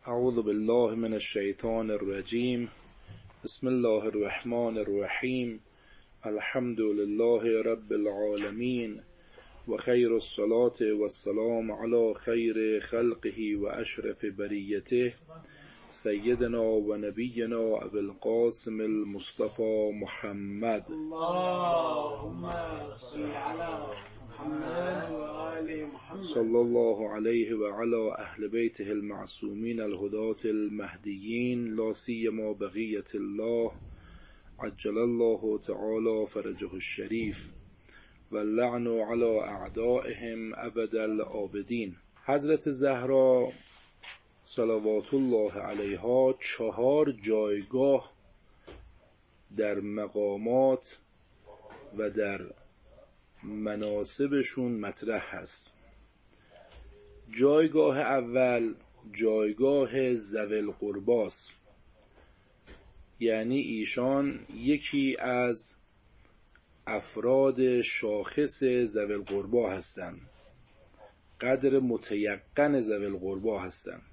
اعوذ بالله من الشیطان الرجیم. بسم الله الرحمن الرحیم. الحمد لله رب العالمین و خیر الصلاة و السلام علی خیر خلقه و اشرف بریته سیدنا و نبینا ابی القاسم المصطفى محمد. اللهم صل علی محمد و آل محمد صلی الله علیه و علی اهل بیته المعصومین الهداة المهدیین لا سیما بقیة الله عجل الله تعالی فرجه الشریف و اللعن علی اعدائهم ابد الآبدین. حضرت زهرا صلوات الله علیها 4 جایگاه در مقامات و در مناسبشون مطرح هست. جایگاه اول جایگاه ذوی القرباست، یعنی ایشان یکی از افراد شاخص ذوی القربا هستند، قدر متیقن ذوی القربا هستند.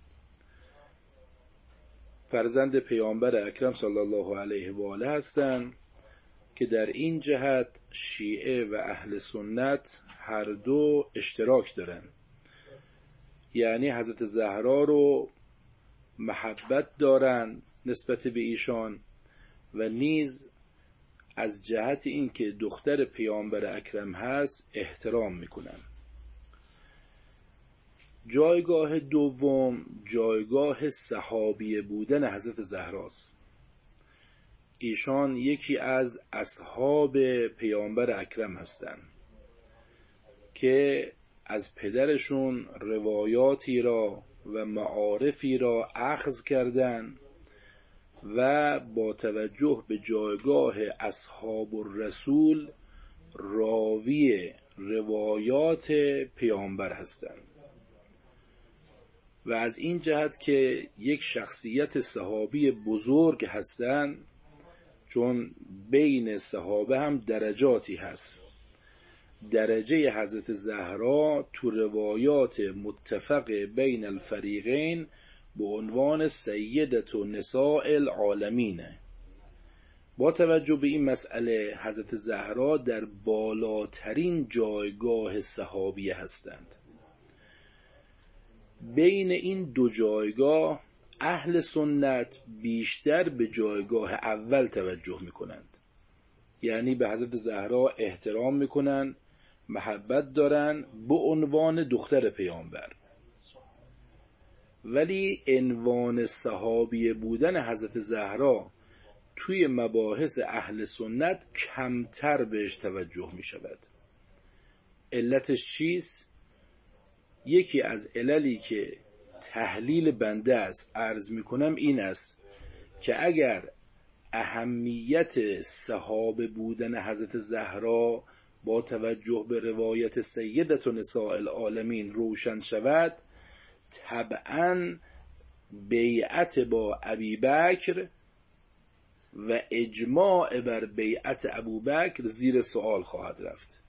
فرزند پیامبر اکرم صلی الله علیه و آله هستند که در این جهت شیعه و اهل سنت هر دو اشتراک دارن، یعنی حضرت زهرا رو محبت دارن نسبت به ایشان و نیز از جهت این که دختر پیامبر اکرم هست احترام میکنن. جایگاه دوم جایگاه صحابیه بودن حضرت زهراست. ایشان یکی از اصحاب پیامبر اکرم هستند که از پدرشون روایاتی را و معارفی را اخذ کردند و با توجه به جایگاه اصحاب الرسول راوی روایات پیامبر هستند و از این جهت که یک شخصیت صحابی بزرگ هستند، چون بین صحابه هم درجاتی هست. درجه حضرت زهرا تو روایات متفق بین الفریقین به عنوان سیدة نساء العالمین. با توجه به این مسئله حضرت زهرا در بالاترین جایگاه صحابیه هستند. بین این دو جایگاه اهل سنت بیشتر به جایگاه اول توجه میکنند، یعنی به حضرت زهرا احترام میکنند، محبت دارن به عنوان دختر پیامبر. ولی عنوان صحابیه بودن حضرت زهرا توی مباحث اهل سنت کمتر بهش توجه می شود. علتش چیست؟ یکی از عللی که تحلیل بنده است عرض می کنم این است که اگر اهمیت صحابه بودن حضرت زهرا با توجه به روایت سیدة نساء العالمین روشن شود، طبعاً بیعت با ابوبکر و اجماع بر بیعت ابوبکر زیر سوال خواهد رفت.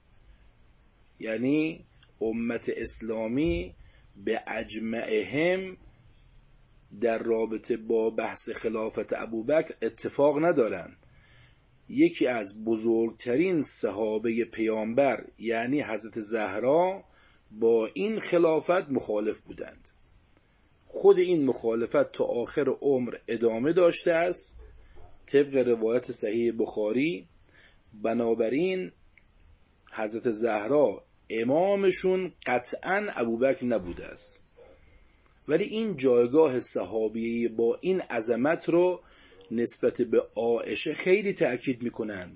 یعنی امت اسلامی به اجمعهم در رابطه با بحث خلافت ابوبکر اتفاق ندارند. یکی از بزرگترین صحابه پیامبر یعنی حضرت زهرا با این خلافت مخالف بودند. خود این مخالفت تا آخر عمر ادامه داشته است طبق روایت صحیح بخاری. بنابراین حضرت زهرا امامشون قطعاً ابوبکر نبوده است، ولی این جایگاه صحابیه با این عظمت رو نسبت به عایشه خیلی تأکید میکنن.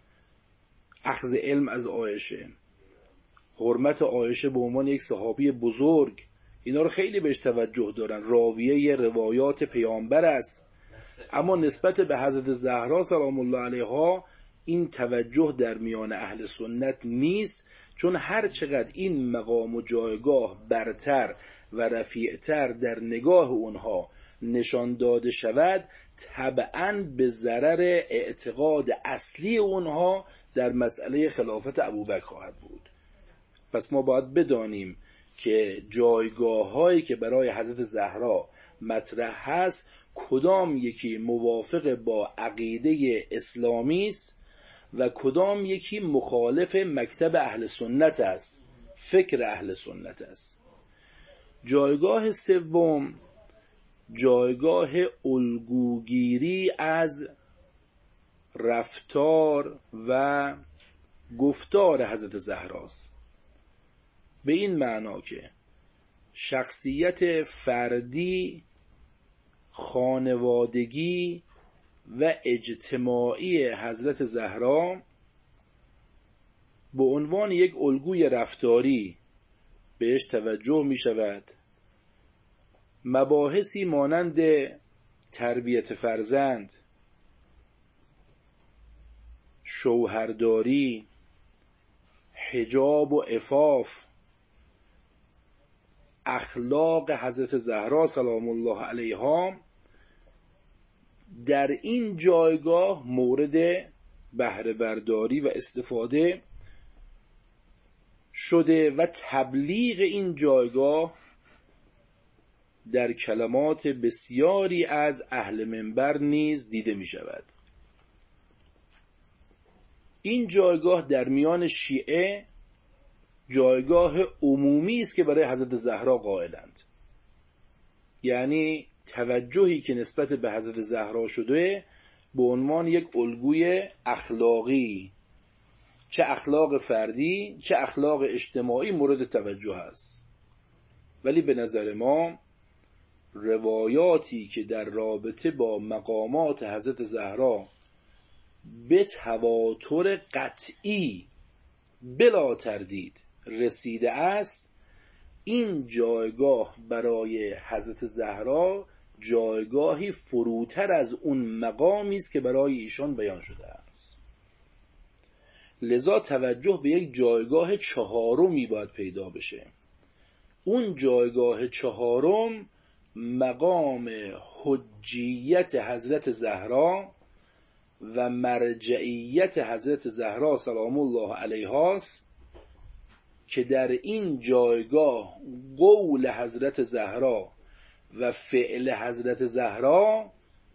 اخذ علم از عایشه، حرمت عایشه به عنوان یک صحابی بزرگ، اینا رو خیلی بهش توجه دارن. راویه روایات پیامبر است، اما نسبت به حضرت زهرا سلام الله علیها این توجه در میان اهل سنت نیست، چون هر چقدر این مقام و جایگاه برتر و رفیعتر در نگاه اونها نشان داده شود، طبعاً به ضرر اعتقاد اصلی اونها در مسئله خلافت ابوبکر خواهد بود. پس ما باید بدانیم که جایگاه هایی که برای حضرت زهرا مطرح هست کدام یکی موافق با عقیده اسلامی است و کدام یکی مخالف مکتب اهل سنت است، فکر اهل سنت است. جایگاه سوم جایگاه الگوگیری از رفتار و گفتار حضرت زهراست، به این معنا که شخصیت فردی، خانوادگی و اجتماعی حضرت زهرا به عنوان یک الگوی رفتاری بهش توجه می شود. مباحثی مانند تربیت فرزند، شوهرداری، حجاب و عفاف، اخلاق حضرت زهرا سلام الله علیها در این جایگاه مورد بهره برداری و استفاده شده و تبلیغ این جایگاه در کلمات بسیاری از اهل منبر نیز دیده می شود. این جایگاه در میان شیعه جایگاه عمومی است که برای حضرت زهرا قائلند، یعنی توجهی که نسبت به حضرت زهرا شده به عنوان یک الگوی اخلاقی، چه اخلاق فردی چه اخلاق اجتماعی مورد توجه است. ولی به نظر ما روایاتی که در رابطه با مقامات حضرت زهرا به تواتر قطعی بلا تردید رسیده است، این جایگاه برای حضرت زهرا جایگاهی فروتر از اون مقامی است که برای ایشان بیان شده است. لذا توجه به یک جایگاه چهارمی باید پیدا بشه. اون جایگاه چهارم مقام حجیت حضرت زهرا و مرجعیت حضرت زهرا سلام الله علیها است که در این جایگاه قول حضرت زهرا و فعل حضرت زهرا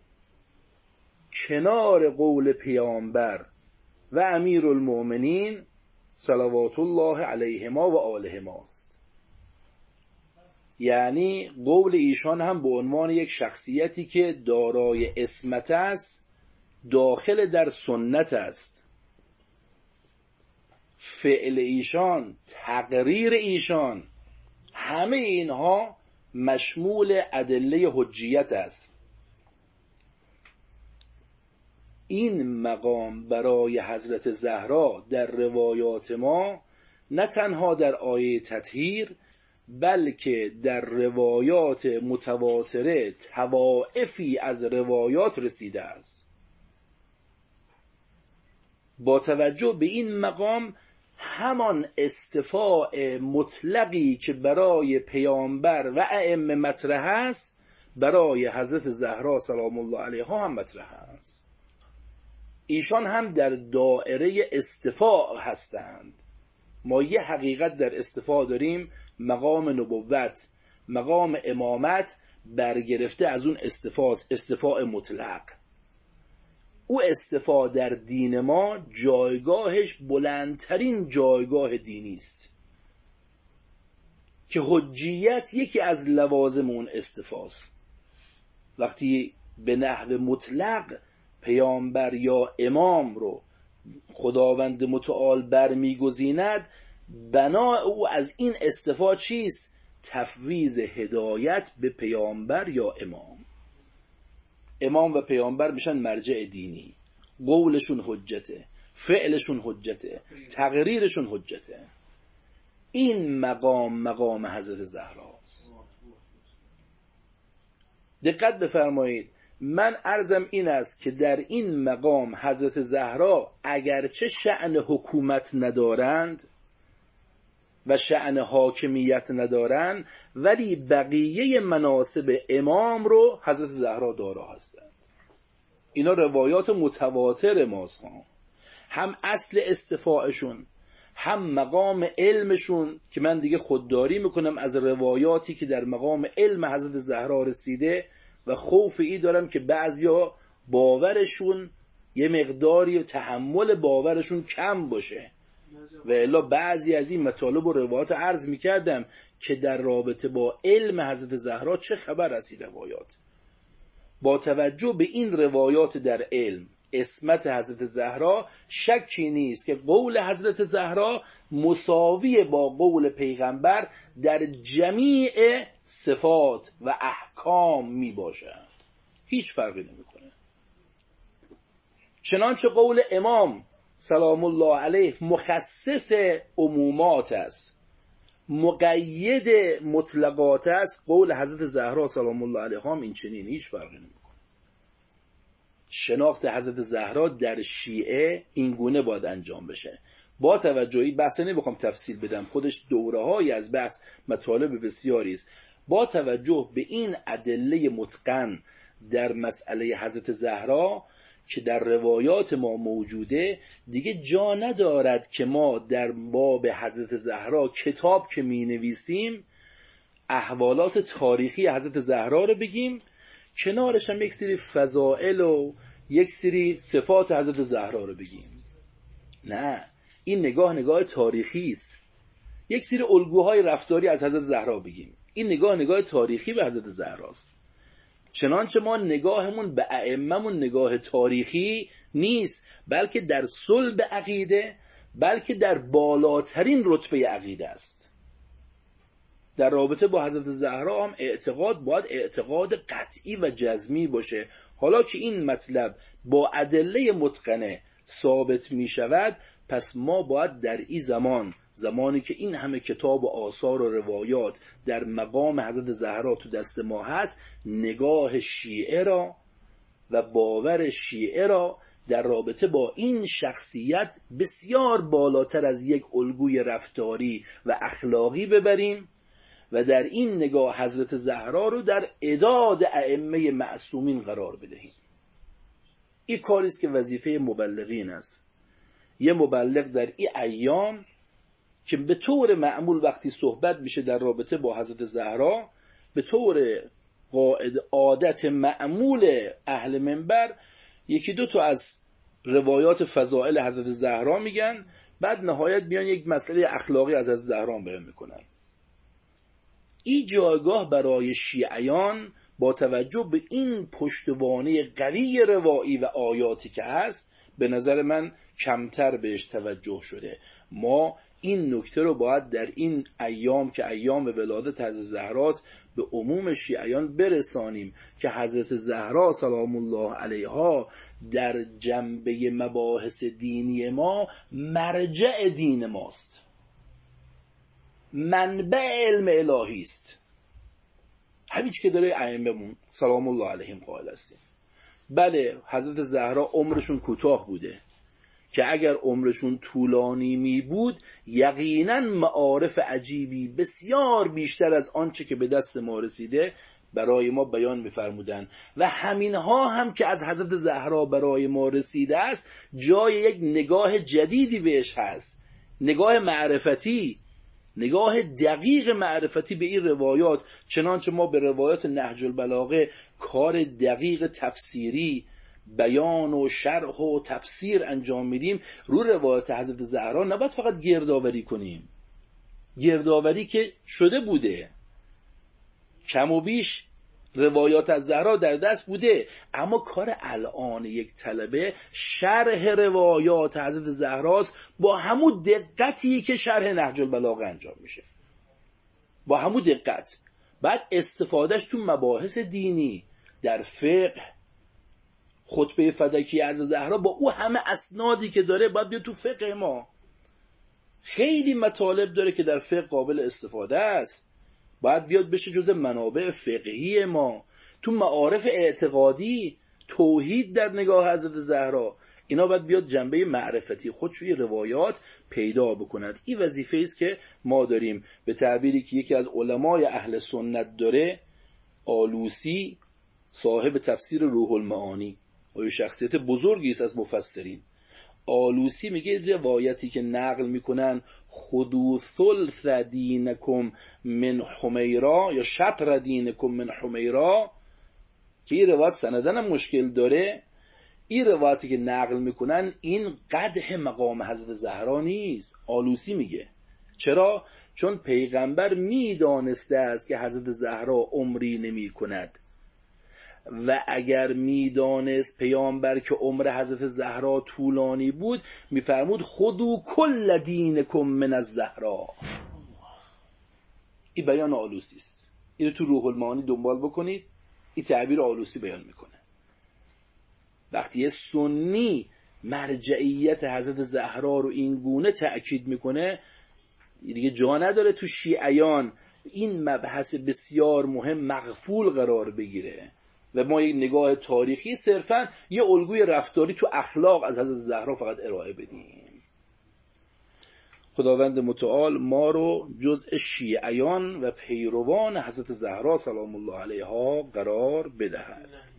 کنار قول پیامبر و امیرالمؤمنین صلوات الله علیهما و آلهما است. یعنی قول ایشان هم به عنوان یک شخصیتی که دارای عصمت است، داخل در سنت است. فعل ایشان، تقریر ایشان، همه اینها مشمول ادله حجیت است. این مقام برای حضرت زهرا در روایات ما نه تنها در آیه تطهیر بلکه در روایات متواتره طوائفی از روایات رسیده است. با توجه به این مقام همان استفاء مطلقی که برای پیامبر و ائمه مطرح است برای حضرت زهرا سلام الله علیها هم مطرح است. ایشان هم در دائره استفاء هستند. ما یه حقیقت در استفاء داریم، مقام نبوت، مقام امامت برگرفته از اون استفاء مطلق. او استفاء در دین ما جایگاهش بلندترین جایگاه دینی است که حجیت یکی از لوازم اون استفاست. وقتی به نحو مطلق پیامبر یا امام رو خداوند متعال برمیگزیند، بنا او از این استفاء چیست؟ تفویض هدایت به پیامبر یا امام. امام و پیامبر میشن مرجع دینی، قولشون حجته، فعلشون حجته، تقریرشون حجته. این مقام حضرت زهراست. دقت بفرمایید، من عرضم این است که در این مقام حضرت زهرا اگرچه شأن حکومت ندارند و شأن حاکمیت ندارند، ولی بقیه مناصب امام رو حضرت زهرا دارا هستند. اینا روایات متواتر ماست، هم اصل استفاعشون، هم مقام علمشون که من دیگه خودداری میکنم از روایاتی که در مقام علم حضرت زهرا رسیده و خوف ای دارم که بعضیا باورشون یه مقداری تحمل باورشون کم باشه و الا بعضی از این مطالب و روایات عرض میکردم که در رابطه با علم حضرت زهرا چه خبر از این روایات. با توجه به این روایات در علم عصمت حضرت زهرا شکی نیست که قول حضرت زهرا مساوی با قول پیغمبر در جمیع صفات و احکام می باشد، هیچ فرقی نمی کنه. چنانچه قول امام سلام الله علیه مخصص عمومات است، مقید مطلقات است، قول حضرت زهرا سلام الله علیها هم این چنین، هیچ فرقی نمی کنه. شناخت حضرت زهرا در شیعه این گونه باید انجام بشه. با توجهی بحث نمیخوام تفصیل بدم، خودش دوره‌هایی از بحث مطالب بسیاری است. با توجه به این ادله متقن در مسئله حضرت زهرا که در روایات ما موجوده، دیگه جا ندارد که ما در باب حضرت زهرا کتاب که می نویسیم احوالات تاریخی حضرت زهرا رو بگیم، کنارش هم یک سری فضائل و یک سری صفات حضرت زهرا رو بگیم. نه، این نگاه تاریخی است. یک سری الگوهای رفتاری از حضرت زهرا بگیم، این نگاه تاریخی به حضرت زهراست. چنانچه ما نگاهمون به ائمه‌مون نگاه تاریخی نیست، بلکه در صلب عقیده، بلکه در بالاترین رتبه عقیده است. در رابطه با حضرت زهرا هم اعتقاد باید اعتقاد قطعی و جزمی باشه. حالا که این مطلب با ادله متقنه ثابت می شود، پس ما باید در این زمانی که این همه کتاب و آثار و روایات در مقام حضرت زهرا تو دست ما هست، نگاه شیعه را و باور شیعه را در رابطه با این شخصیت بسیار بالاتر از یک الگوی رفتاری و اخلاقی ببریم و در این نگاه حضرت زهرا رو در عداد ائمه معصومین قرار بدهیم. این کاری است که وظیفه مبلغین است. یه مبلغ در این ایام که به طور معمول وقتی صحبت میشه در رابطه با حضرت زهرا، به طور عادت معمول اهل منبر یکی دو تا از روایات فضائل حضرت زهرا میگن، بعد نهایت بیان یک مسئله اخلاقی از حضرت زهرا بیان میکنن. این جایگاه برای شیعیان با توجه به این پشتوانه قوی روایی و آیاتی که هست، به نظر من کمتر بهش توجه شده. ما این نکته رو باید در این ایام که ایام ولادت حضرت زهراست به عموم شیعیان برسانیم که حضرت زهرا سلام الله علیها در جنبه مباحث دینی ما مرجع دین ماست، منبع علم الهی است. همین که داره ائمه‌مون سلام الله علیهم قائل هستیم. بله حضرت زهرا عمرشون کوتاه بوده که اگر عمرشون طولانی می بود یقینا معارف عجیبی بسیار بیشتر از آنچه که به دست ما رسیده برای ما بیان می‌فرمودند و همینها هم که از حضرت زهرا برای ما رسیده است جای یک نگاه جدیدی بهش هست، نگاه معرفتی، نگاه دقیق معرفتی به این روایات. چنانچه ما به روایات نهج البلاغه کار دقیق تفسیری، بیان و شرح و تفسیر انجام میدیم، رو روایات حضرت زهرا نباید فقط گردآوری کنیم. گردآوری که شده بوده، کم و بیش روایات از زهرا در دست بوده، اما کار الان یک طلبه شرح روایات حضرت زهراست با همون دقتی که شرح نهج البلاغه انجام میشه، با همون دقت. بعد استفادهش تو مباحث دینی، در فقه، خطبه فدکی از زهرا با او همه اسنادی که داره باید بیاد تو فقه ما. خیلی مطالب داره که در فقه قابل استفاده است، باید بیاد بشه جزء منابع فقهی ما. تو معارف اعتقادی، توحید در نگاه حضرت زهرا، اینا باید بیاد جنبه معرفتی خودش روی روایات پیدا بکند. این وظیفه است که ما داریم. به تعبیری که یکی از علمای اهل سنت داره، آلوسی، صاحب تفسیر روح المعانی، و شخصیت بزرگی است از مفسرین، آلوسی میگه روایتی که نقل میکنن خذوا ثلث دینکم من حمیرا یا شطر دینکم من حمیرا، که این روایت سندن هم مشکل داره. این روایتی که نقل میکنن این قدح مقام حضرت زهرا نیست. آلوسی میگه چرا؟ چون پیغمبر میدانسته است که حضرت زهرا عمری نمی کند و اگر میدانست پیامبر که عمر حضرت زهرا طولانی بود میفرمود خذوا کل دینکم من الزهرا. این بیان آلوسی است. اینو تو روح المعانی دنبال بکنید، این تعبیر آلوسی بیان میکنه. وقتی یه سنی مرجعیت حضرت زهرا رو این گونه تأکید میکنه، دیگه جا نداره تو شیعیان این مبحث بسیار مهم مغفول قرار بگیره و ما یک نگاه تاریخی صرفا یه الگوی رفتاری تو اخلاق از حضرت زهرا فقط ارائه بدیم. خداوند متعال ما رو جزء شیعیان و پیروان حضرت زهرا سلام الله علیها قرار بدهد.